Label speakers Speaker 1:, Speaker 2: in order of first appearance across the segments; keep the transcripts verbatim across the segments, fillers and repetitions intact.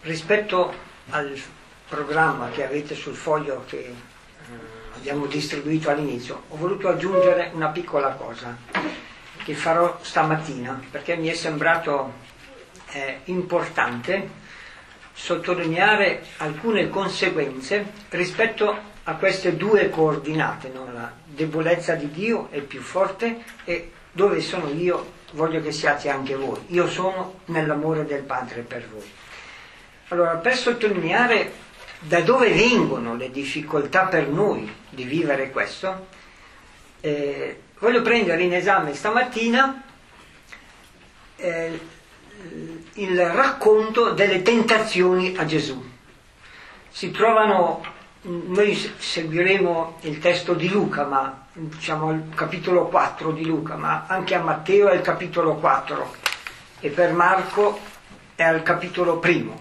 Speaker 1: rispetto al programma che avete sul foglio che eh, abbiamo distribuito all'inizio, ho voluto aggiungere una piccola cosa che farò stamattina, perché mi è sembrato eh, importante sottolineare alcune conseguenze rispetto a queste due coordinate, no? La debolezza di Dio è più forte e dove sono io voglio che siate anche voi. Io sono nell'amore del Padre per voi. Allora, per sottolineare da dove vengono le difficoltà per noi di vivere questo, eh, voglio prendere in esame stamattina eh, il racconto delle tentazioni a Gesù. Si trovano, noi seguiremo il testo di Luca, ma diciamo al capitolo quattro di Luca, ma anche a Matteo è il capitolo quattro e per Marco è al capitolo primo.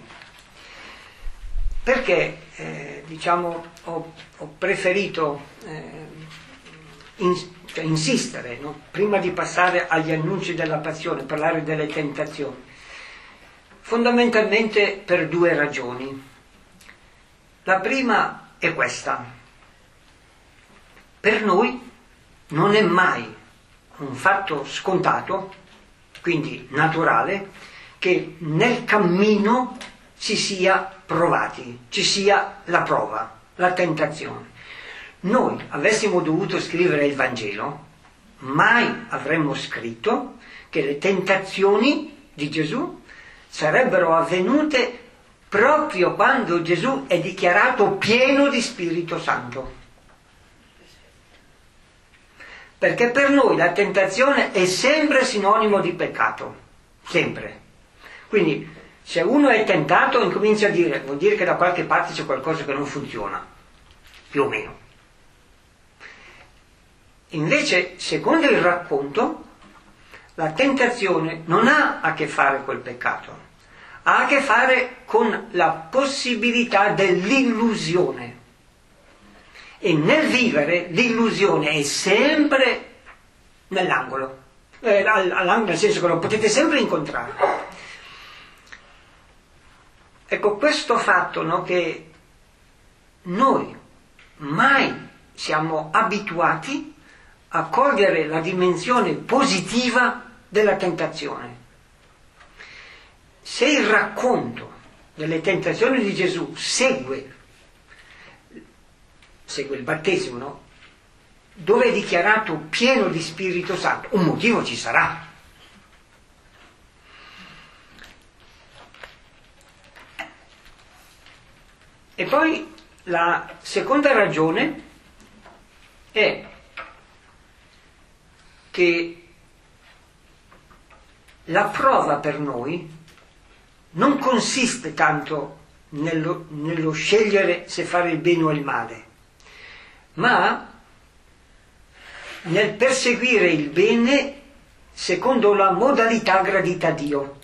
Speaker 1: Perché eh, diciamo ho, ho preferito eh, in, cioè, insistere, no? Prima di passare agli annunci della passione, parlare delle tentazioni, fondamentalmente per due ragioni. La prima è questa: per noi non è mai un fatto scontato, quindi naturale, che nel cammino si sia provati, ci sia la prova, la tentazione. Noi avessimo dovuto scrivere il Vangelo, mai avremmo scritto che le tentazioni di Gesù sarebbero avvenute proprio quando Gesù è dichiarato pieno di Spirito Santo. Perché per noi la tentazione è sempre sinonimo di peccato, sempre. Quindi se uno è tentato incomincia a dire, vuol dire che da qualche parte c'è qualcosa che non funziona, più o meno. Invece, secondo il racconto, la tentazione non ha a che fare col peccato, ha a che fare con la possibilità dell'illusione. E nel vivere l'illusione è sempre nell'angolo, eh, all'angolo nel senso che lo potete sempre incontrare. Ecco, questo fatto, no, che noi mai siamo abituati a cogliere la dimensione positiva della tentazione. Se il racconto delle tentazioni di Gesù segue, segue il battesimo, no? Dove è dichiarato pieno di Spirito Santo, un motivo ci sarà. E poi la seconda ragione è che la prova per noi non consiste tanto nello, nello scegliere se fare il bene o il male, ma nel perseguire il bene secondo la modalità gradita a Dio.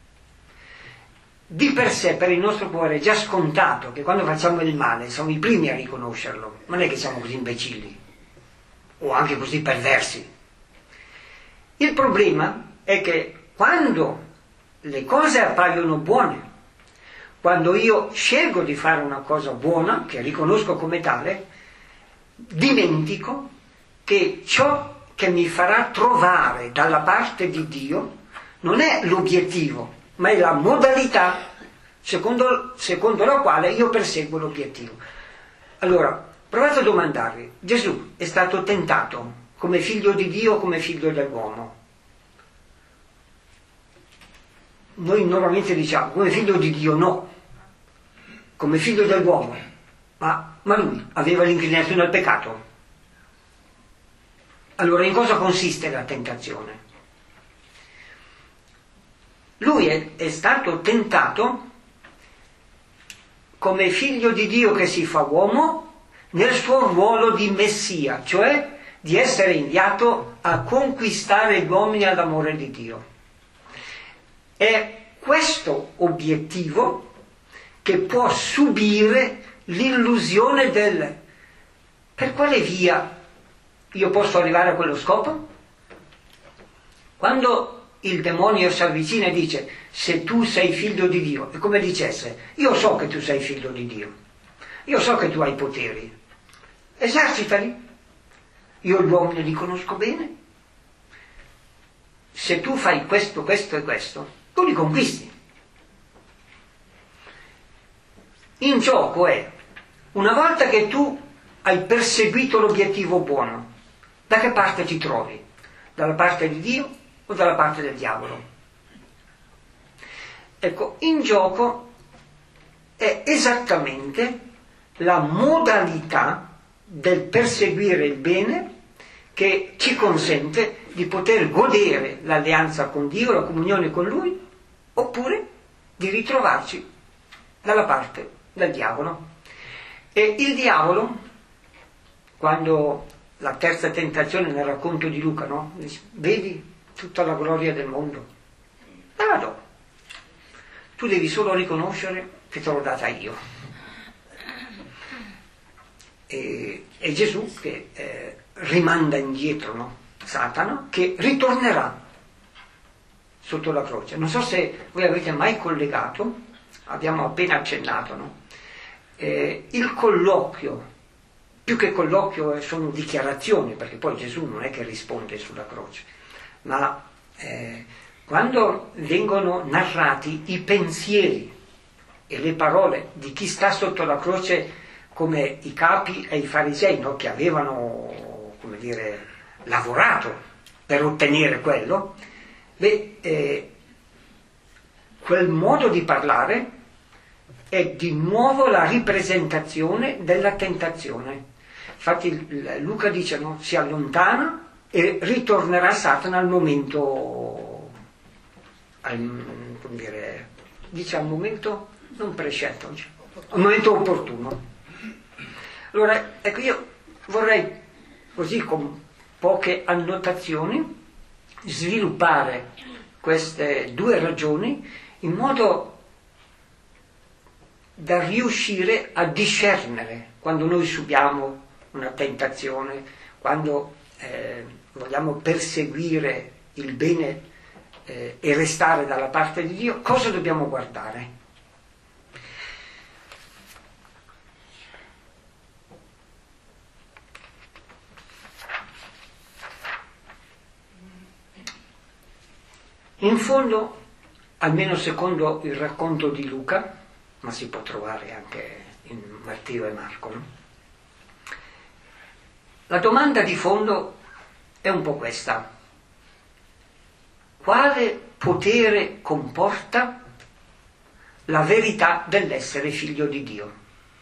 Speaker 1: Di per sé, per il nostro cuore, è già scontato che quando facciamo il male siamo i primi a riconoscerlo. Non è che siamo così imbecilli o anche così perversi. Il problema è che quando le cose appaiono buone, quando io scelgo di fare una cosa buona, che riconosco come tale, dimentico che ciò che mi farà trovare dalla parte di Dio non è l'obiettivo, ma è la modalità secondo, secondo la quale io perseguo l'obiettivo. Allora, provate a domandarvi: Gesù è stato tentato come figlio di Dio o come figlio dell'uomo? Noi normalmente diciamo come figlio di Dio no, come figlio dell'uomo, ma, ma lui aveva l'inclinazione al peccato. Allora in cosa consiste la tentazione? Lui è, è stato tentato come figlio di Dio che si fa uomo nel suo ruolo di Messia, cioè di essere inviato a conquistare gli uomini all'amore di Dio. È questo obiettivo che può subire l'illusione del per quale via io posso arrivare a quello scopo? Quando il demonio si avvicina e dice: se tu sei figlio di Dio, è come dicesse: io so che tu sei figlio di Dio, io so che tu hai poteri, esercitali, io gli uomini li conosco bene, se tu fai questo, questo e questo, tu li conquisti. In gioco è, una volta che tu hai perseguito l'obiettivo buono, da che parte ti trovi? Dalla parte di Dio o dalla parte del diavolo? Ecco, in gioco è esattamente la modalità del perseguire il bene che ci consente di poter godere l'alleanza con Dio, la comunione con Lui, oppure di ritrovarci dalla parte del diavolo. E il diavolo, quando la terza tentazione nel racconto di Luca, no? Dice: vedi tutta la gloria del mondo, te la do, tu devi solo riconoscere che te l'ho data io. E, e Gesù che eh, rimanda indietro, no? Satana, che ritornerà sotto la croce. Non so se voi avete mai collegato, abbiamo appena accennato, no? Eh, il colloquio, più che colloquio sono dichiarazioni, perché poi Gesù non è che risponde sulla croce, ma eh, quando vengono narrati i pensieri e le parole di chi sta sotto la croce, come i capi e i farisei, no? Che avevano, come dire, lavorato per ottenere quello, beh, eh, quel modo di parlare è di nuovo la ripresentazione della tentazione. Infatti Luca dice, no? Si allontana e ritornerà Satana al momento, al, come dire, dice al momento non prescelto, al momento opportuno. Allora, ecco, io vorrei, così con poche annotazioni, sviluppare queste due ragioni in modo da riuscire a discernere quando noi subiamo una tentazione, quando eh, vogliamo perseguire il bene eh, e restare dalla parte di Dio, cosa dobbiamo guardare. In fondo, almeno secondo il racconto di Luca, ma si può trovare anche in Matteo e Marco, no? La domanda di fondo è un po' questa: quale potere comporta la verità dell'essere figlio di Dio?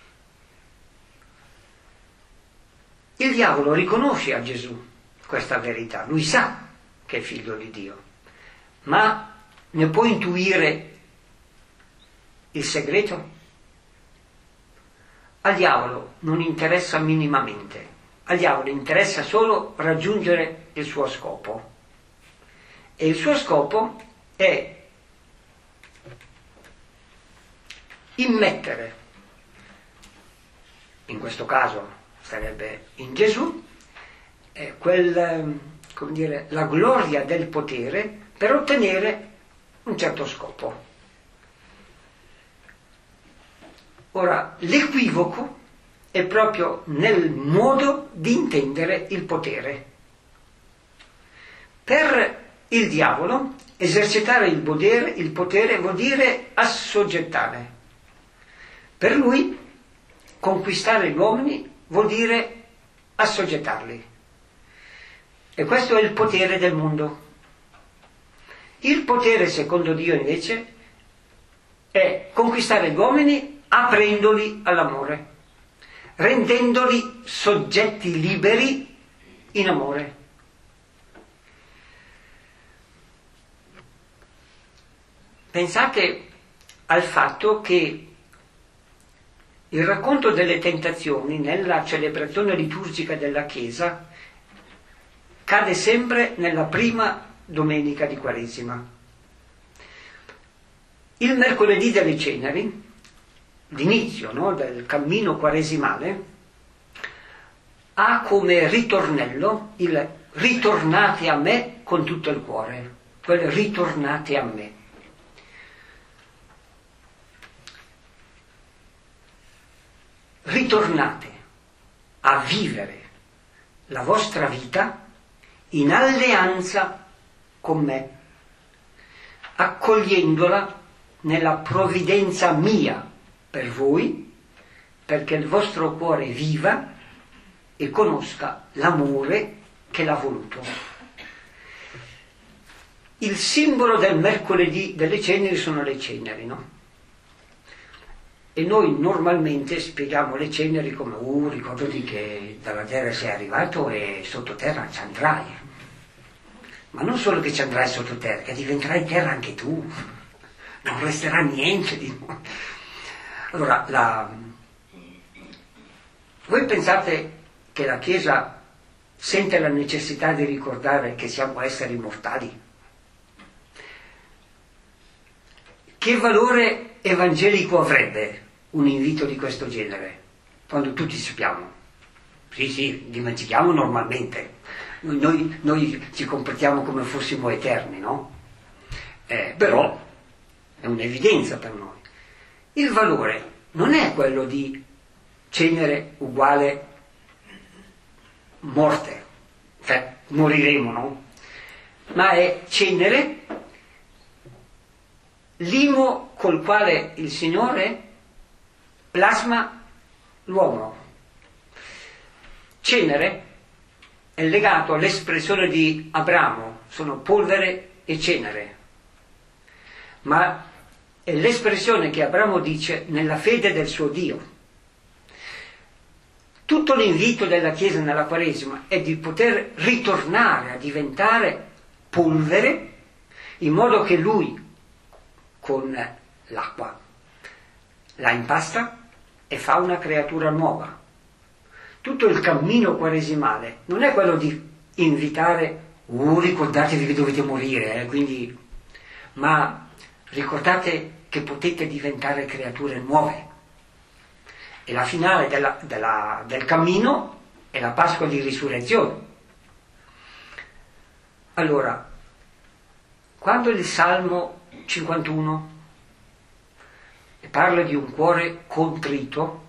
Speaker 1: Il diavolo riconosce a Gesù questa verità, lui sa che è figlio di Dio, ma ne può intuire il segreto? Al diavolo non interessa minimamente, al diavolo interessa solo raggiungere il suo scopo, e il suo scopo è immettere, in questo caso sarebbe in Gesù, eh, quel, come dire, la gloria del potere per ottenere un certo scopo. Ora, l'equivoco è proprio nel modo di intendere il potere. Per il diavolo esercitare il potere, il potere vuol dire assoggettare. Per lui conquistare gli uomini vuol dire assoggettarli. E questo è il potere del mondo. Il potere secondo Dio invece è conquistare gli uomini aprendoli all'amore, rendendoli soggetti liberi in amore. Pensate al fatto che il racconto delle tentazioni nella celebrazione liturgica della Chiesa cade sempre nella prima domenica di Quaresima. Il mercoledì delle Ceneri, l'inizio, no, del cammino quaresimale, ha come ritornello il ritornate a me con tutto il cuore. quel ritornate a me. Ritornate a vivere la vostra vita in alleanza con me, accogliendola nella provvidenza mia per voi, perché il vostro cuore viva e conosca l'amore che l'ha voluto. Il simbolo del mercoledì delle ceneri sono le ceneri, no? E noi normalmente spieghiamo le ceneri come, uh, ricordati che dalla terra sei arrivato e sottoterra ci andrai. Ma non solo che ci andrai sottoterra, che diventerai terra anche tu. Non resterà niente di noi. Allora, la... voi pensate che la Chiesa sente la necessità di ricordare che siamo esseri mortali? Che valore evangelico avrebbe un invito di questo genere, quando tutti sappiamo? Sì, sì, dimentichiamo normalmente. Noi, noi, noi ci comportiamo come fossimo eterni, no? Eh, però è un'evidenza per noi. Il valore non è quello di cenere uguale morte, cioè moriremo, no? Ma è cenere l'imo col quale il Signore plasma l'uomo. Cenere è legato all'espressione di Abramo, sono polvere e cenere, ma è l'espressione che Abramo dice nella fede del suo Dio. Tutto l'invito della Chiesa nella Quaresima è di poter ritornare a diventare polvere, in modo che Lui con l'acqua la impasta e fa una creatura nuova. Tutto il cammino quaresimale non è quello di invitare, uh, ricordatevi che dovete morire, eh, quindi, ma ricordate che potete diventare creature nuove. E la finale della, della, del cammino è la Pasqua di Risurrezione. Allora, quando il Salmo cinquantuno parla di un cuore contrito,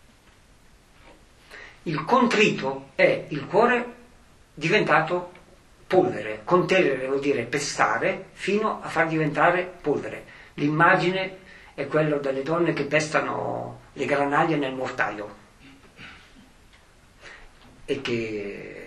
Speaker 1: il contrito è il cuore diventato polvere. Conterere vuol dire pestare fino a far diventare polvere. L'immagine è quella delle donne che pestano le granaglie nel mortaio e che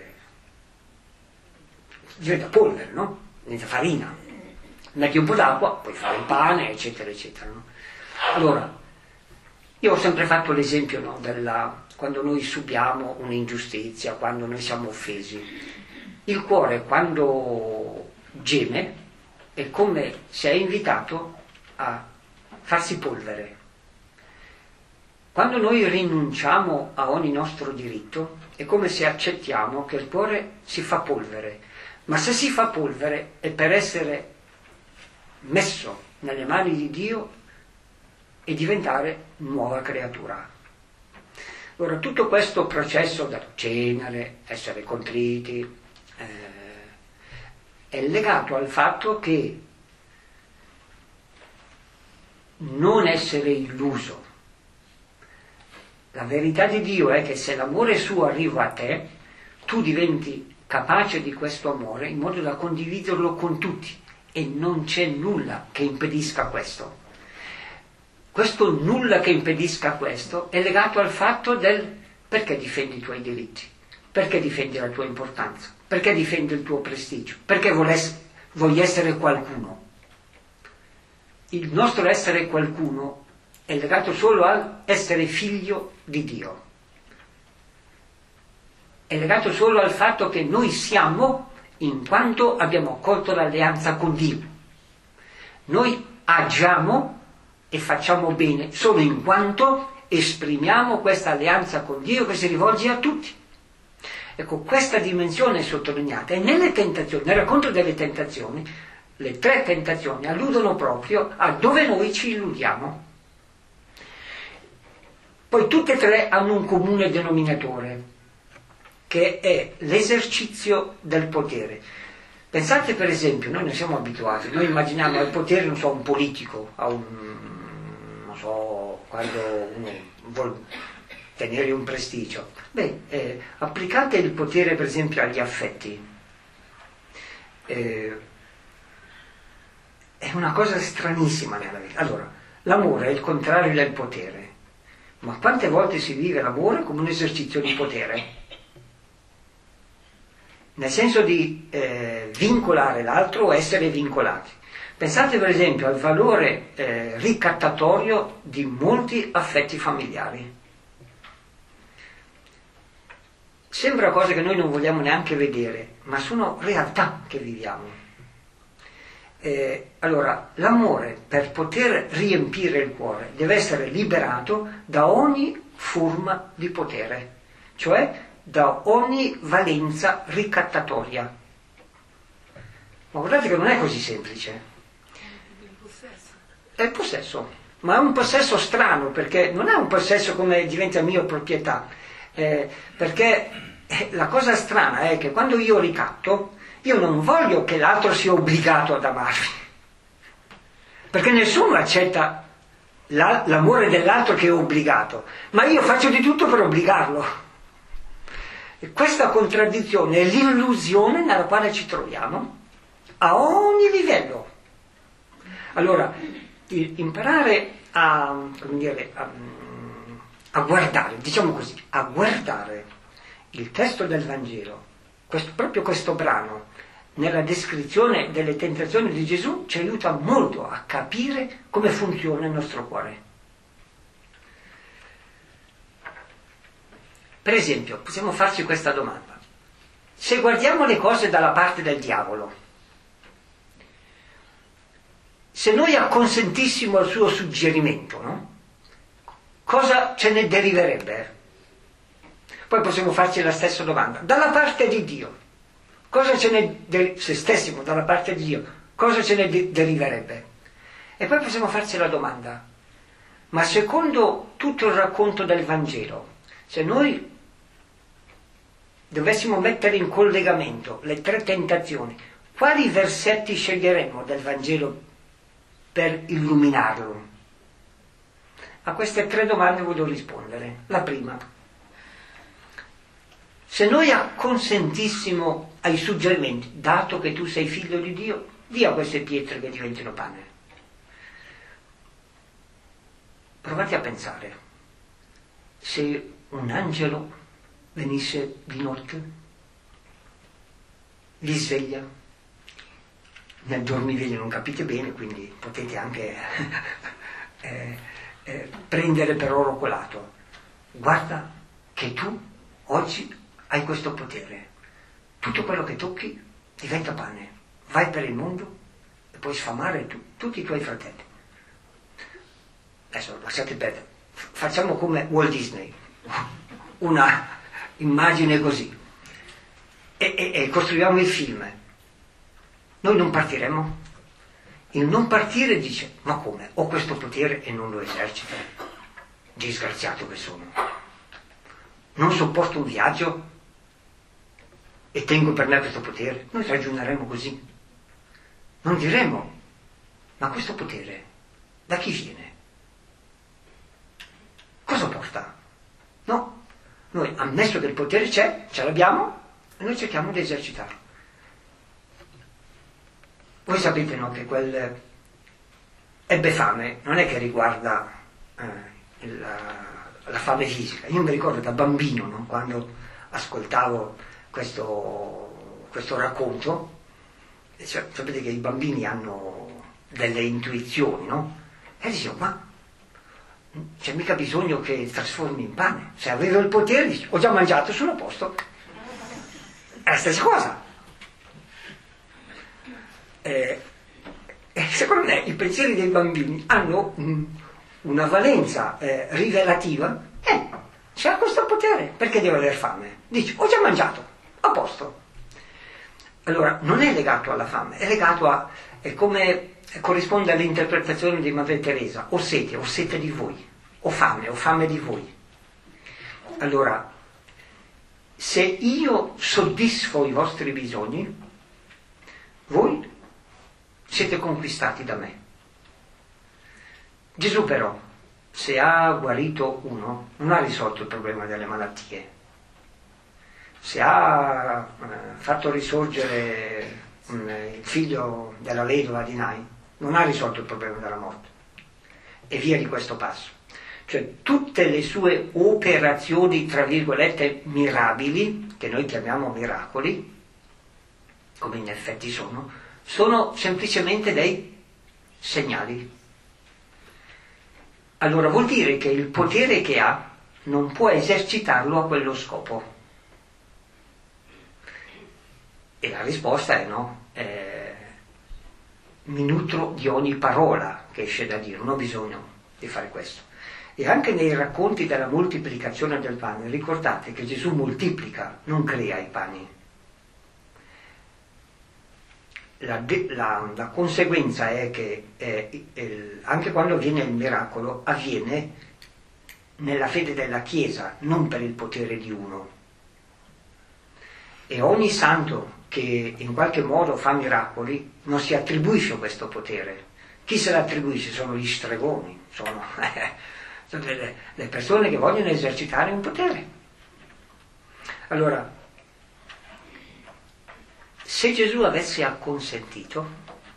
Speaker 1: diventa polvere, no? Diventa farina. Metti un po' d'acqua, puoi fare il pane, eccetera, eccetera, no? Allora, io ho sempre fatto l'esempio, no, della, quando noi subiamo un'ingiustizia, quando noi siamo offesi. Il cuore, quando geme, è come se è invitato a farsi polvere. Quando noi rinunciamo a ogni nostro diritto, è come se accettiamo che il cuore si fa polvere. Ma se si fa polvere è per essere messo nelle mani di Dio e diventare nuova creatura. Allora, tutto questo processo da cenere, essere contriti, eh, è legato al fatto che non essere illuso. La verità di Dio è che se l'amore suo arriva a te, tu diventi capace di questo amore in modo da condividerlo con tutti e non c'è nulla che impedisca questo. Questo nulla che impedisca questo è legato al fatto del perché difendi i tuoi diritti, perché difendi la tua importanza, perché difendi il tuo prestigio, perché vuoi essere qualcuno. Il nostro essere qualcuno è legato solo al essere figlio di Dio. È legato solo al fatto che noi siamo in quanto abbiamo accolto l'alleanza con Dio. Noi agiamo e facciamo bene solo in quanto esprimiamo questa alleanza con Dio che si rivolge a tutti. Ecco, questa dimensione è sottolineata e nelle tentazioni, nel racconto delle tentazioni, le tre tentazioni alludono proprio a dove noi ci illudiamo. Poi tutte e tre hanno un comune denominatore, che è l'esercizio del potere. Pensate per esempio, noi non siamo abituati, noi immaginiamo al potere, non so, un politico, a un, non so, quando uno vuole tenere un prestigio. Beh, eh, applicate il potere per esempio agli affetti. Eh, è una cosa stranissima nella vita. Allora, l'amore è il contrario del potere, ma quante volte si vive l'amore come un esercizio di potere? Nel senso di eh, vincolare l'altro o essere vincolati. Pensate per esempio al valore eh, ricattatorio di molti affetti familiari. Sembra cose che noi non vogliamo neanche vedere, ma sono realtà che viviamo. Eh, allora, l'amore, per poter riempire il cuore, deve essere liberato da ogni forma di potere, cioè da ogni valenza ricattatoria. Ma guardate che non è così semplice. È il possesso, ma è un possesso strano, perché non è un possesso come diventa mia proprietà, eh, perché la cosa strana è che quando io ricatto, io non voglio che l'altro sia obbligato ad amarmi, perché nessuno accetta la, l'amore dell'altro che è obbligato, ma io faccio di tutto per obbligarlo. E questa contraddizione è l'illusione nella quale ci troviamo a ogni livello. Allora, imparare a, come dire, a, a guardare, diciamo così, a guardare il testo del Vangelo, questo, proprio questo brano, nella descrizione delle tentazioni di Gesù, ci aiuta molto a capire come funziona il nostro cuore. Per esempio, possiamo farci questa domanda. Se guardiamo le cose dalla parte del diavolo, se noi acconsentissimo al suo suggerimento, no? Cosa ce ne deriverebbe? Poi possiamo farci la stessa domanda. Dalla parte di Dio, cosa ce ne de- se stessimo dalla parte di Dio, cosa ce ne de- deriverebbe? E poi possiamo farci la domanda. Ma secondo tutto il racconto del Vangelo, se noi dovessimo mettere in collegamento le tre tentazioni, quali versetti sceglieremmo del Vangelo per illuminarlo? A queste tre domande voglio rispondere. La prima: se noi acconsentissimo ai suggerimenti, dato che tu sei figlio di Dio, dia queste pietre che diventino pane. Provate a pensare, se un angelo venisse di notte, li sveglia, nel dormiveglia non capite bene, quindi potete anche eh, eh, prendere per oro colato. Guarda che tu oggi hai questo potere, tutto quello che tocchi diventa pane, vai per il mondo e puoi sfamare tu, tutti i tuoi fratelli. Adesso lasciate perdere, facciamo come Walt Disney, una immagine così, e, e, e costruiamo il film. Noi non partiremo? Il non partire dice: ma come? Ho questo potere e non lo esercito? Disgraziato che sono. Non sopporto un viaggio e tengo per me questo potere? Noi ragioneremo così. Non diremo: ma questo potere da chi viene? Cosa porta? No. Noi, ammesso che il potere c'è, ce l'abbiamo, e noi cerchiamo di esercitarlo. Voi sapete, no, che quel ebbe fame non è che riguarda eh, la, la fame fisica. Io mi ricordo da bambino, no, quando ascoltavo questo, questo racconto, cioè, sapete che i bambini hanno delle intuizioni, no? E dicevo: ma c'è mica bisogno che trasformi in pane. Se avevo il potere, dice: ho già mangiato, sono a posto. È la stessa cosa. Eh, eh, secondo me i pensieri dei bambini hanno mh, una valenza eh, rivelativa. Eh, c'è questo potere, perché devo aver fame? Dice: ho già mangiato, a posto. Allora, non è legato alla fame, è legato a, è come corrisponde all'interpretazione di Madre Teresa: ho sete, ho sete di voi, ho fame, ho fame di voi. Allora, se io soddisfo i vostri bisogni, voi siete conquistati da me. Gesù però, se ha guarito uno, non ha risolto il problema delle malattie. Se ha eh, fatto risorgere eh, il figlio della vedova di Nain, non ha risolto il problema della morte. E via di questo passo. Cioè tutte le sue operazioni, tra virgolette, mirabili, che noi chiamiamo miracoli, come in effetti sono, sono semplicemente dei segnali. Allora vuol dire che il potere che ha non può esercitarlo a quello scopo. E la risposta è no. Eh, mi nutro di ogni parola che esce da Dio, non ho bisogno di fare questo. E anche nei racconti della moltiplicazione del pane, ricordate che Gesù moltiplica, non crea i pani. La, de, la, la conseguenza è che eh, il, anche quando avviene il miracolo, avviene nella fede della Chiesa, non per il potere di uno. E ogni santo che in qualche modo fa miracoli non si attribuisce questo potere. Chi se l'attribuisce sono gli stregoni, sono, sono le, le persone che vogliono esercitare un potere. Allora, se Gesù avesse acconsentito,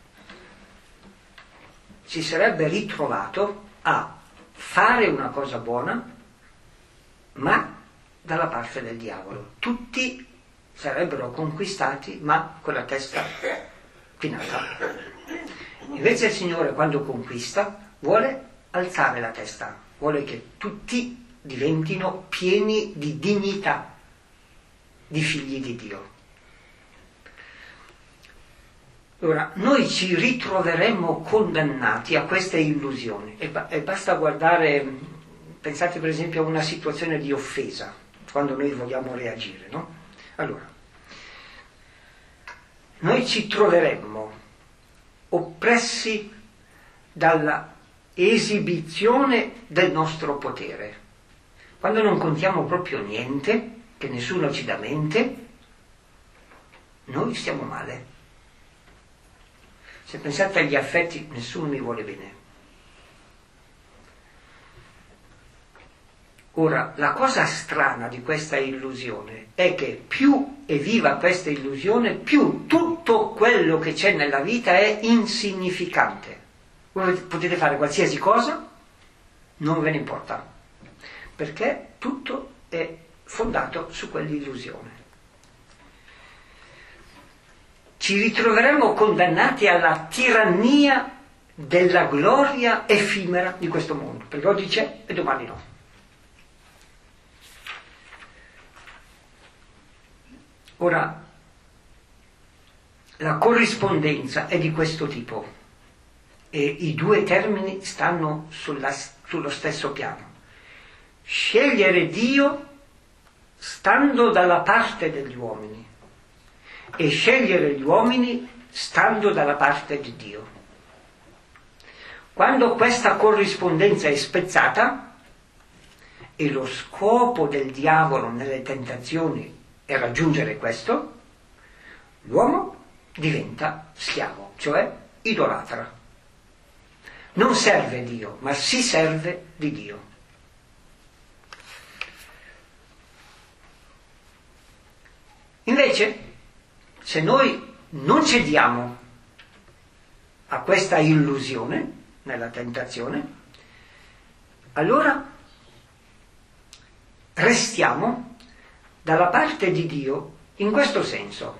Speaker 1: si sarebbe ritrovato a fare una cosa buona, ma dalla parte del diavolo. Tutti sarebbero conquistati, ma con la testa chinata. Invece il Signore, quando conquista, vuole alzare la testa, vuole che tutti diventino pieni di dignità, di figli di Dio. Allora, noi ci ritroveremmo condannati a queste illusioni e, ba- e basta guardare, pensate per esempio a una situazione di offesa, quando noi vogliamo reagire, no? Allora, noi ci troveremmo oppressi dalla esibizione del nostro potere. Quando non contiamo proprio niente, che nessuno ci dà mente, noi stiamo male. Se pensate agli affetti, nessuno mi vuole bene. Ora, la cosa strana di questa illusione è che più è viva questa illusione, più tutto quello che c'è nella vita è insignificante. Voi potete fare qualsiasi cosa, non ve ne importa, perché tutto è fondato su quell'illusione. Ci ritroveremo condannati alla tirannia della gloria effimera di questo mondo, perché oggi c'è e domani no. Ora, la corrispondenza è di questo tipo e i due termini stanno sulla, sullo stesso piano. Scegliere Dio stando dalla parte degli uomini e scegliere gli uomini stando dalla parte di Dio. Quando questa corrispondenza è spezzata, e lo scopo del diavolo nelle tentazioni è raggiungere questo, l'uomo diventa schiavo, cioè idolatra. Non serve Dio, ma si serve di Dio. Invece, se noi non cediamo a questa illusione nella tentazione, allora restiamo dalla parte di Dio in questo senso.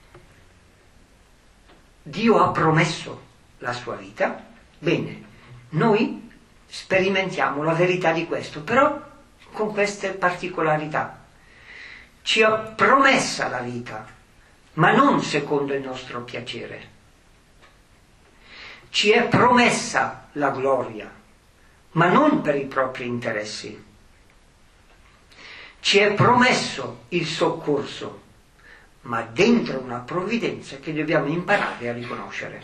Speaker 1: Dio ha promesso la sua vita, bene, noi sperimentiamo la verità di questo, però con queste particolarità. Ci ha promessa la vita, ma non secondo il nostro piacere. Ci è promessa la gloria, ma non per i propri interessi. Ci è promesso il soccorso, ma dentro una provvidenza che dobbiamo imparare a riconoscere.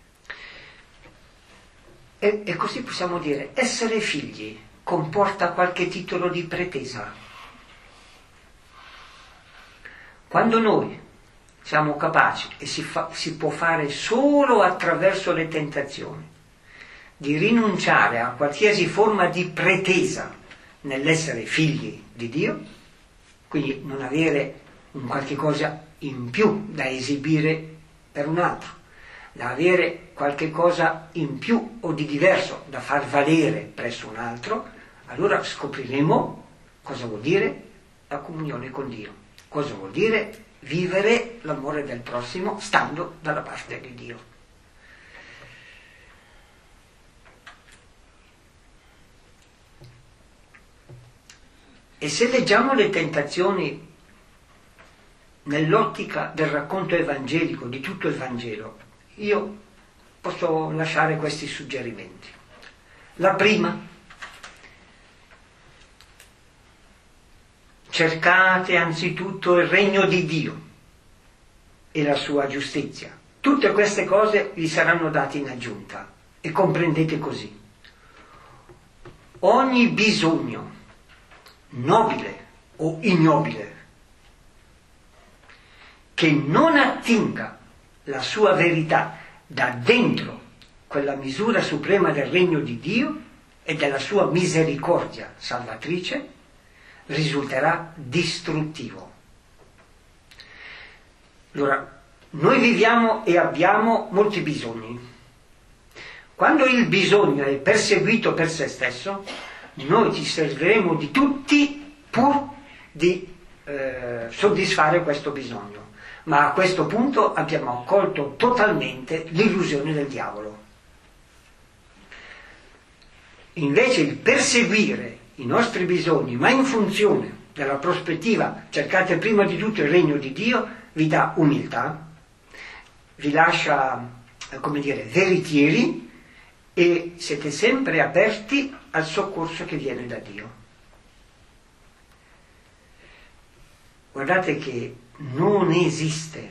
Speaker 1: E, e così possiamo dire, essere figli comporta qualche titolo di pretesa. Quando noi siamo capaci, e si, fa, si può fare solo attraverso le tentazioni, di rinunciare a qualsiasi forma di pretesa nell'essere figli di Dio, quindi non avere un qualche cosa in più da esibire per un altro, da avere qualche cosa in più o di diverso da far valere presso un altro, allora scopriremo cosa vuol dire la comunione con Dio, cosa vuol dire vivere l'amore del prossimo stando dalla parte di Dio. E se leggiamo le tentazioni nell'ottica del racconto evangelico, di tutto il Vangelo, io posso lasciare questi suggerimenti. La prima: cercate anzitutto il regno di Dio e la sua giustizia. Tutte queste cose vi saranno date in aggiunta. E comprendete così: ogni bisogno, nobile o ignobile, che non attinga la sua verità da dentro quella misura suprema del regno di Dio e della sua misericordia salvatrice, risulterà distruttivo. Allora, noi viviamo e abbiamo molti bisogni. Quando il bisogno è perseguito per se stesso, noi ci serviremo di tutti pur di eh, soddisfare questo bisogno. Ma a questo punto abbiamo accolto totalmente l'illusione del diavolo. Invece il perseguire i nostri bisogni, ma in funzione della prospettiva, cercate prima di tutto il regno di Dio, vi dà umiltà, vi lascia, come dire, veritieri, e siete sempre aperti al soccorso che viene da Dio. Guardate che non esiste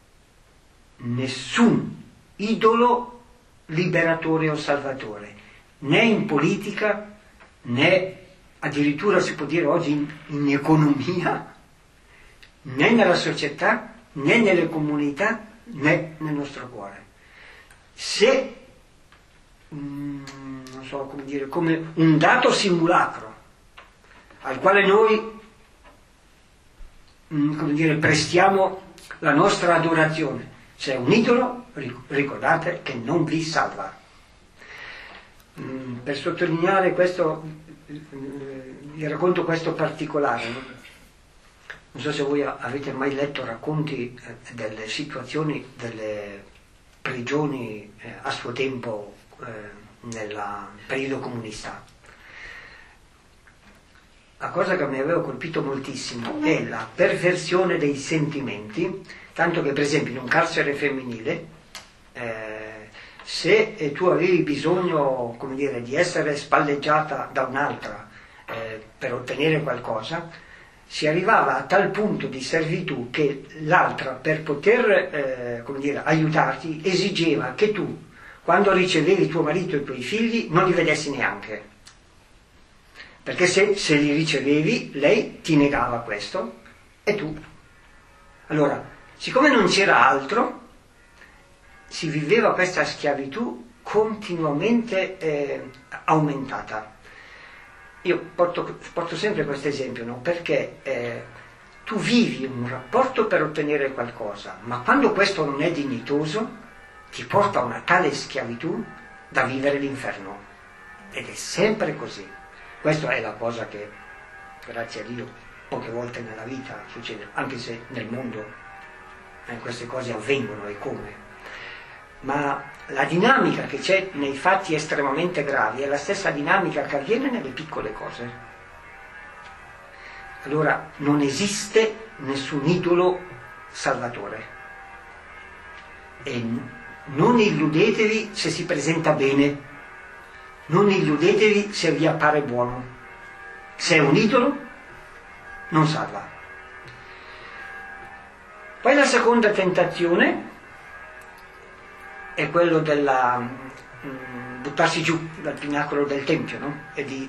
Speaker 1: nessun idolo liberatore o salvatore, né in politica, né addirittura si può dire oggi in, in economia, né nella società, né nelle comunità, né nel nostro cuore. Se, mm, non so come dire, come un dato simulacro al quale noi, mm, come dire, prestiamo la nostra adorazione, c'è un idolo, ricordate che non vi salva. Mm, per sottolineare questo, vi racconto questo particolare, no? Non so se voi avete mai letto racconti eh, delle situazioni delle prigioni eh, a suo tempo eh, nel periodo comunista. La cosa che mi aveva colpito moltissimo è la perversione dei sentimenti, tanto che per esempio in un carcere femminile eh, se tu avevi bisogno, come dire, di essere spalleggiata da un'altra eh, per ottenere qualcosa, si arrivava a tal punto di servitù che l'altra, per poter eh, come dire, aiutarti, esigeva che tu, quando ricevevi tuo marito e i tuoi figli, non li vedessi neanche. Perché se, se li ricevevi, lei ti negava questo e tu. Allora, siccome non c'era altro, si viveva questa schiavitù continuamente eh, aumentata. Io porto, porto sempre questo esempio, no? Perché eh, tu vivi un rapporto per ottenere qualcosa, ma quando questo non è dignitoso, ti porta a una tale schiavitù da vivere l'inferno. Ed è sempre così. Questa è la cosa che, grazie a Dio, poche volte nella vita succede, anche se nel mondo eh, queste cose avvengono e come. Ma la dinamica che c'è nei fatti estremamente gravi è la stessa dinamica che avviene nelle piccole cose. Allora non esiste nessun idolo salvatore e non illudetevi se si presenta bene, non illudetevi se vi appare buono. Se è un idolo non salva. Poi la seconda tentazione è quello della mh, buttarsi giù dal pinacolo del tempio, no? E di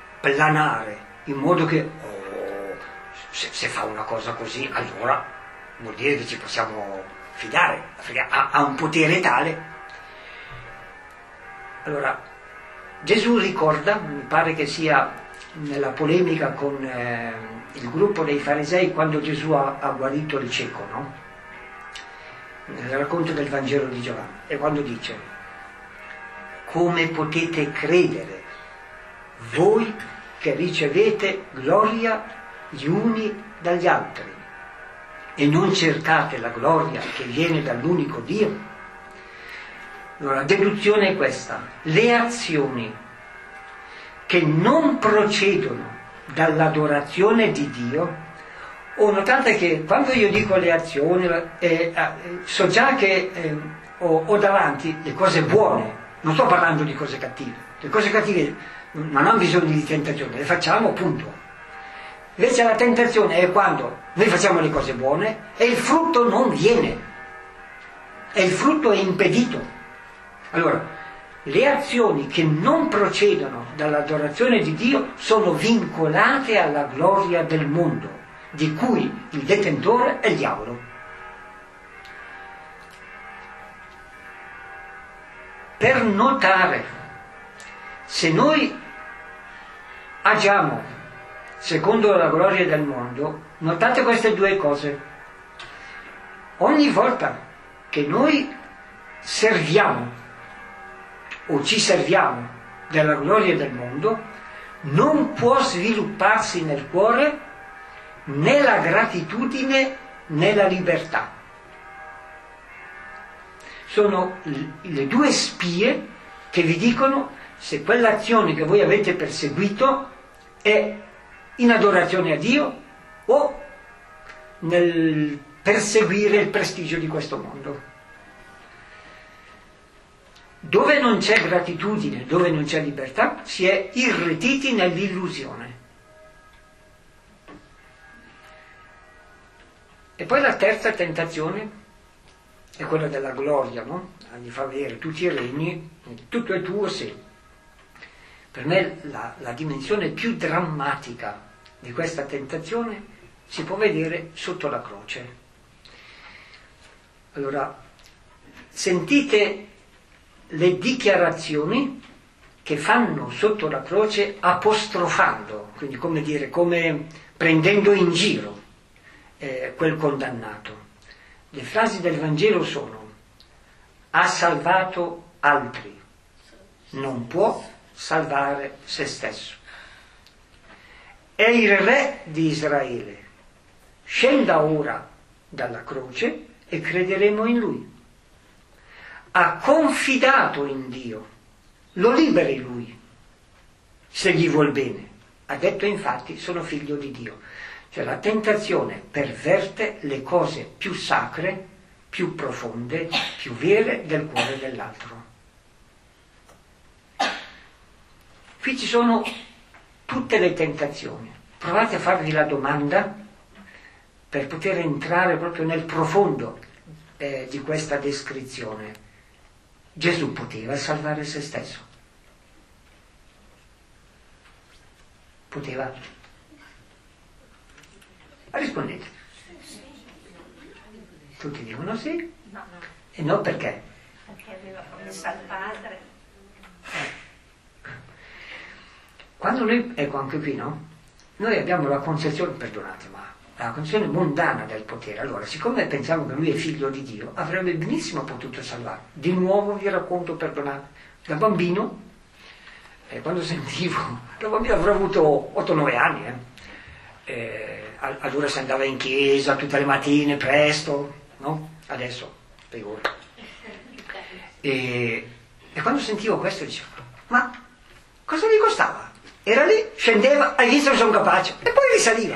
Speaker 1: planare in modo che oh, se, se fa una cosa così allora vuol dire che ci possiamo fidare, ha, ha un potere tale. Allora, Gesù ricorda, mi pare che sia nella polemica con eh, il gruppo dei farisei quando Gesù ha, ha guarito il cieco, no? Nel racconto del Vangelo di Giovanni, e quando dice: come potete credere voi che ricevete gloria gli uni dagli altri e non cercate la gloria che viene dall'unico Dio? Allora, la deduzione è questa: le azioni che non procedono dall'adorazione di Dio. Oh, notate che quando io dico le azioni, eh, eh, so già che eh, ho, ho davanti le cose buone, non sto parlando di cose cattive. Le cose cattive non hanno bisogno di tentazione, le facciamo, punto. Invece la tentazione è quando noi facciamo le cose buone e il frutto non viene, e il frutto è impedito. Allora, le azioni che non procedono dall'adorazione di Dio sono vincolate alla gloria del mondo, di cui il detentore è il diavolo. Per notare se noi agiamo secondo la gloria del mondo, notate queste due cose. Ogni volta che noi serviamo o ci serviamo della gloria del mondo, non può svilupparsi nel cuore né la gratitudine né la libertà. Sono le due spie che vi dicono se quell'azione che voi avete perseguito è in adorazione a Dio o nel perseguire il prestigio di questo mondo. Dove non c'è gratitudine, dove non c'è libertà, si è irretiti nell'illusione. E poi la terza tentazione è quella della gloria, no? Gli fa vedere tutti i regni, tutto è tuo, sì. Per me la, la dimensione più drammatica di questa tentazione si può vedere sotto la croce. Allora, sentite le dichiarazioni che fanno sotto la croce apostrofando, quindi come dire, come prendendo in giro eh, quel condannato. Le frasi del Vangelo sono: ha salvato altri, non può salvare se stesso. È il re di Israele, scenda ora dalla croce e crederemo in lui. Ha confidato in Dio, lo liberi lui, se gli vuol bene. Ha detto infatti: sono figlio di Dio. Cioè la tentazione perverte le cose più sacre, più profonde, più vere del cuore dell'altro. Qui ci sono tutte le tentazioni. Provate a farvi la domanda per poter entrare proprio nel profondo eh, di questa descrizione. Gesù poteva salvare se stesso? Poteva? Rispondete. Tutti dicono sì.
Speaker 2: No, no.
Speaker 1: E no, perché?
Speaker 2: Perché aveva promesso al padre.
Speaker 1: Quando noi, ecco anche qui, no? Noi abbiamo la concezione, perdonate, ma la concezione mondana del potere. Allora, siccome pensiamo che lui è figlio di Dio, avrebbe benissimo potuto salvare. Di nuovo vi racconto, perdonate, da bambino, eh, quando sentivo, da bambino avrò avuto otto nove anni, eh, eh, allora si andava in chiesa tutte le mattine, presto, no? Adesso, figurati. E, e quando sentivo questo dicevo: ma cosa gli costava? Era lì, scendeva, hai visto che sono capace, e poi risaliva.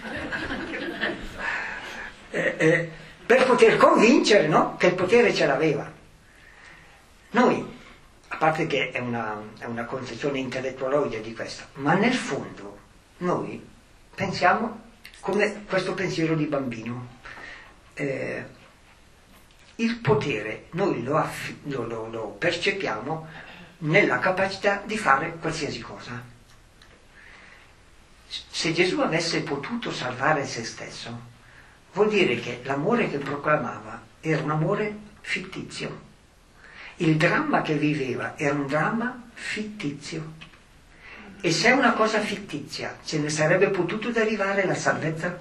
Speaker 1: Eh, eh, per poter convincere, no? Che il potere ce l'aveva. Noi, a parte che è una, è una concezione intellettualoide di questo, ma nel fondo noi pensiamo come questo pensiero di bambino. Eh, il potere noi lo, aff- lo, lo, lo percepiamo nella capacità di fare qualsiasi cosa. Se Gesù avesse potuto salvare se stesso, vuol dire che l'amore che proclamava era un amore fittizio. Il dramma che viveva era un dramma fittizio. E se è una cosa fittizia, ce ne sarebbe potuto derivare la salvezza?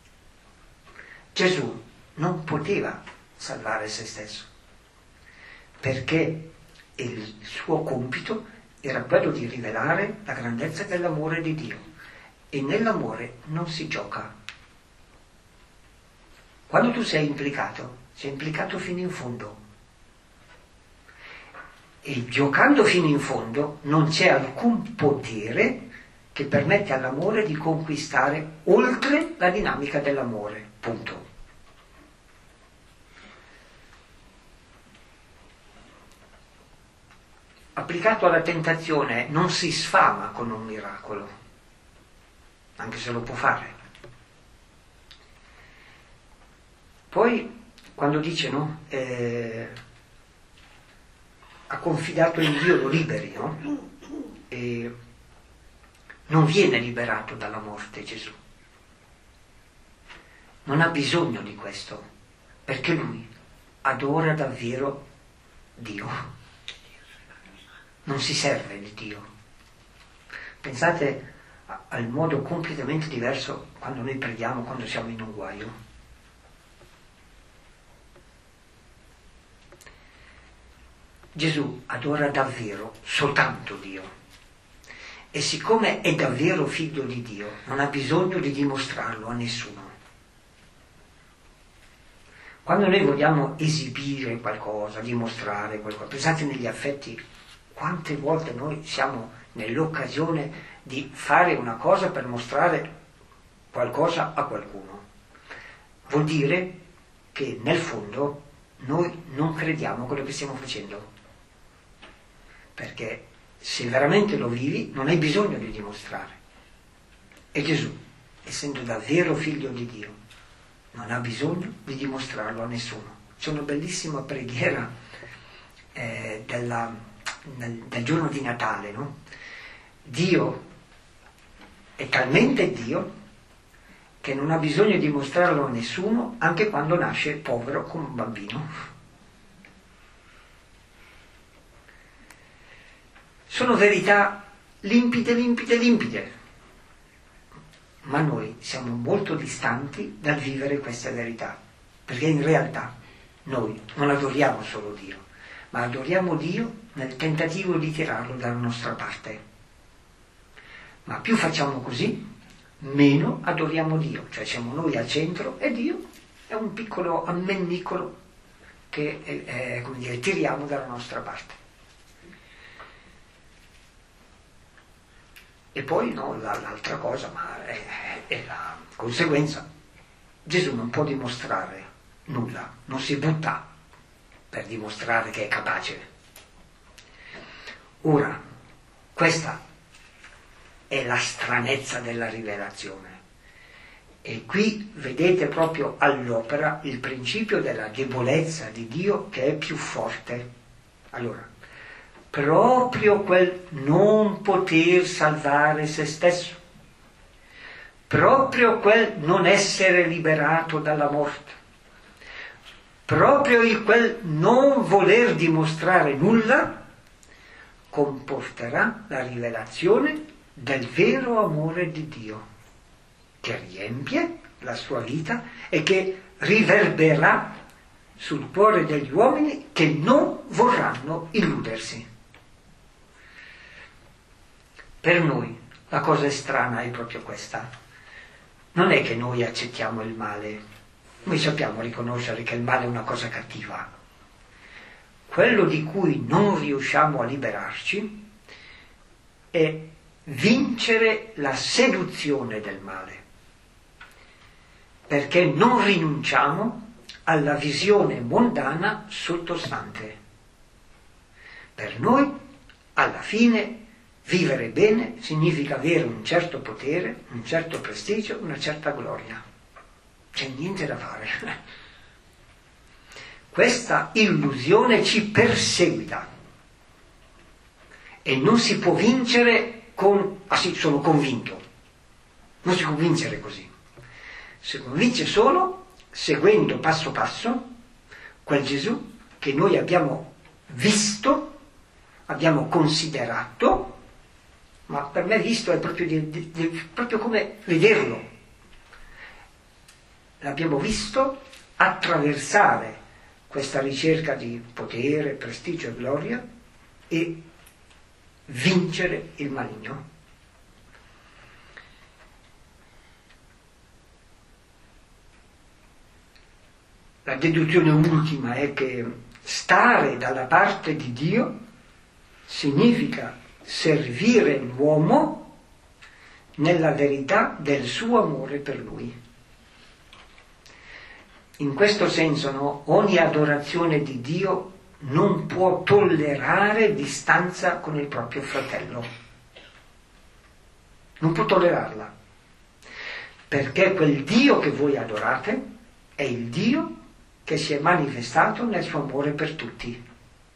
Speaker 1: Gesù non poteva salvare se stesso, perché il suo compito era quello di rivelare la grandezza dell'amore di Dio. E nell'amore non si gioca. Quando tu sei implicato, sei implicato fino in fondo. E giocando fino in fondo non c'è alcun potere che permette all'amore di conquistare oltre la dinamica dell'amore. Punto. Applicato alla tentazione non si sfama con un miracolo, anche se lo può fare. Poi quando dice no, eh, ha confidato in Dio, lo liberi, no? E non viene liberato dalla morte Gesù. Non ha bisogno di questo, perché lui adora davvero Dio. Non si serve di Dio. Pensate al modo completamente diverso quando noi preghiamo, quando siamo in un guaio. Gesù adora davvero soltanto Dio. E siccome è davvero figlio di Dio, non ha bisogno di dimostrarlo a nessuno. Quando noi vogliamo esibire qualcosa, dimostrare qualcosa, pensate negli affetti, quante volte noi siamo nell'occasione di fare una cosa per mostrare qualcosa a qualcuno. Vuol dire che nel fondo noi non crediamo a quello che stiamo facendo. Perché se veramente lo vivi non hai bisogno di dimostrare. E Gesù, essendo davvero figlio di Dio, non ha bisogno di dimostrarlo a nessuno. C'è una bellissima preghiera eh, della... Nel, del giorno di Natale, no? Dio è talmente Dio che non ha bisogno di mostrarlo a nessuno anche quando nasce povero come un bambino. Sono verità limpide, limpide, limpide, ma noi siamo molto distanti dal vivere queste verità, perché in realtà noi non adoriamo solo Dio, ma adoriamo Dio nel tentativo di tirarlo dalla nostra parte. Ma più facciamo così, meno adoriamo Dio, cioè siamo noi al centro e Dio è un piccolo ammennicolo che eh, come dire, tiriamo dalla nostra parte. E poi no, l'altra cosa, ma è, è la conseguenza. Gesù non può dimostrare nulla, non si butta per dimostrare che è capace. Ora, questa è la stranezza della rivelazione. E qui vedete proprio all'opera il principio della debolezza di Dio che è più forte. Allora, proprio quel non poter salvare se stesso, proprio quel non essere liberato dalla morte, proprio il quel non voler dimostrare nulla, comporterà la rivelazione del vero amore di Dio, che riempie la sua vita e che riverberà sul cuore degli uomini che non vorranno illudersi. Per noi la cosa strana è proprio questa. Non è che noi accettiamo il male, noi sappiamo riconoscere che il male è una cosa cattiva. Quello di cui non riusciamo a liberarci è vincere la seduzione del male, perché non rinunciamo alla visione mondana sottostante. Per noi, alla fine, vivere bene significa avere un certo potere, un certo prestigio, una certa gloria. C'è niente da fare. Questa illusione ci perseguita e non si può vincere con ah sì, sono convinto. Non si può vincere così. Si convince solo seguendo passo passo quel Gesù che noi abbiamo visto, abbiamo considerato, ma per me visto è proprio, di, di, di, proprio come vederlo. L'abbiamo visto attraversare questa ricerca di potere, prestigio e gloria e vincere il maligno. La deduzione ultima è che stare dalla parte di Dio significa servire l'uomo nella verità del suo amore per lui. In questo senso, no, ogni adorazione di Dio non può tollerare distanza con il proprio fratello. Non può tollerarla. Perché quel Dio che voi adorate è il Dio che si è manifestato nel suo amore per tutti.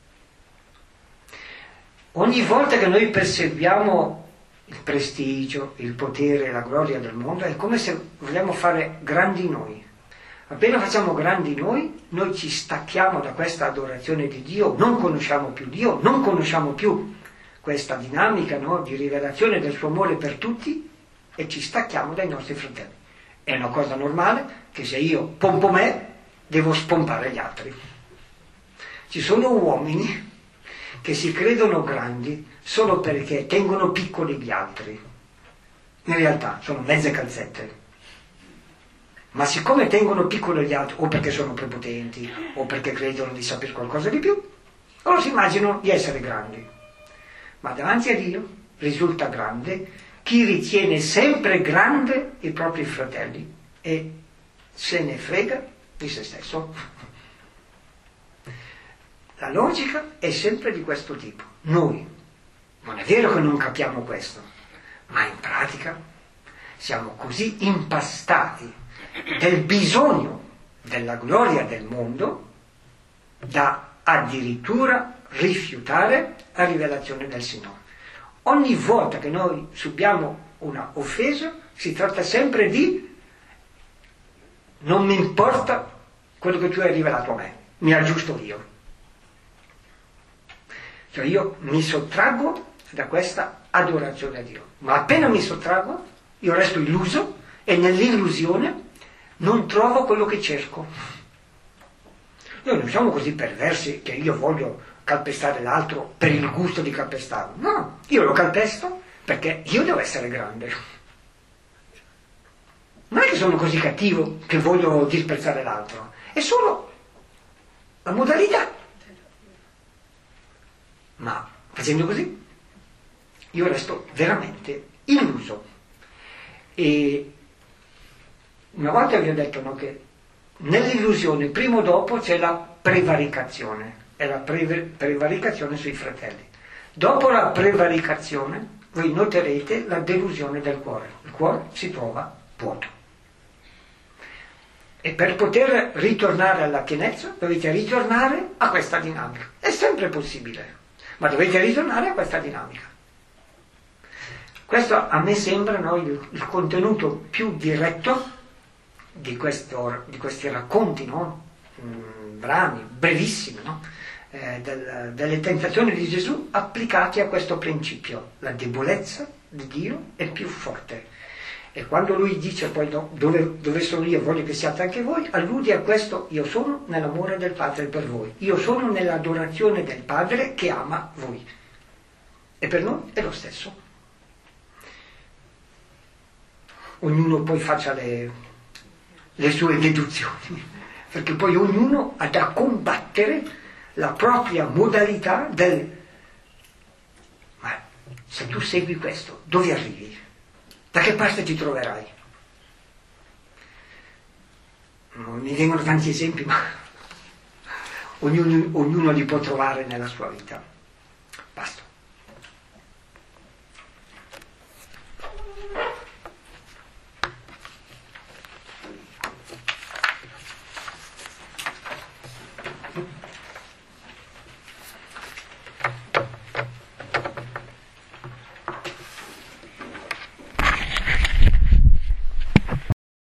Speaker 1: Ogni volta che noi perseguiamo il prestigio, il potere, la gloria del mondo, è come se vogliamo fare grandi noi. Appena facciamo grandi noi, noi ci stacchiamo da questa adorazione di Dio, non conosciamo più Dio, non conosciamo più questa dinamica, no, di rivelazione del suo amore per tutti e ci stacchiamo dai nostri fratelli. È una cosa normale che se io pompo me, devo spompare gli altri. Ci sono uomini che si credono grandi solo perché tengono piccoli gli altri. In realtà sono mezze calzette. Ma siccome tengono piccoli gli altri, o perché sono prepotenti, o perché credono di sapere qualcosa di più, loro si immaginano di essere grandi. Ma davanti a Dio risulta grande chi ritiene sempre grande i propri fratelli e se ne frega di se stesso. La logica è sempre di questo tipo. Noi, non è vero che non capiamo questo, ma in pratica siamo così impastati del bisogno della gloria del mondo da addirittura rifiutare la rivelazione del Signore. Ogni volta che noi subiamo una offesa si tratta sempre di non mi importa quello che tu hai rivelato a me, mi aggiusto io. Cioè io mi sottraggo da questa adorazione a Dio, ma appena mi sottraggo io resto illuso e nell'illusione non trovo quello che cerco. Noi non siamo così perversi che io voglio calpestare l'altro per il gusto di calpestarlo. No, io lo calpesto perché io devo essere grande. Non è che sono così cattivo che voglio disprezzare l'altro, è solo la modalità. Ma facendo così io resto veramente illuso. E una volta vi ho detto, no, che nell'illusione prima o dopo c'è la prevaricazione, è la preve- prevaricazione sui fratelli. Dopo la prevaricazione voi noterete la delusione del cuore, il cuore si trova vuoto. E per poter ritornare alla pienezza dovete ritornare a questa dinamica. È sempre possibile, ma dovete ritornare a questa dinamica. Questo a me sembra, no, il, il contenuto più diretto di, questo, di questi racconti, no? Mm, brani, brevissimi, no? eh, del, delle tentazioni di Gesù applicati a questo principio. La debolezza di Dio è più forte. E quando lui dice poi no, dove, dove sono io voglio che siate anche voi, allude a questo: io sono nell'amore del Padre per voi, io sono nell'adorazione del Padre che ama voi. E per noi è lo stesso. Ognuno poi faccia le, le sue deduzioni, perché poi ognuno ha da combattere la propria modalità del ma se tu segui questo, dove arrivi? Da che parte ti troverai? Non mi vengono tanti esempi, ma ognuno, ognuno li può trovare nella sua vita.